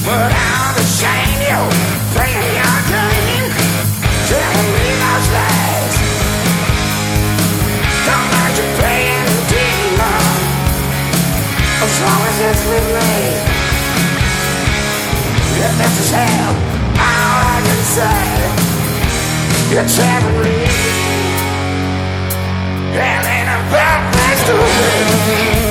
But I understand you playing your game, telling me those lies. Don't mind you playing the demon, as long as it's with me. If this is hell, all I can say, it's heavenly. Hell ain't a bad place to be.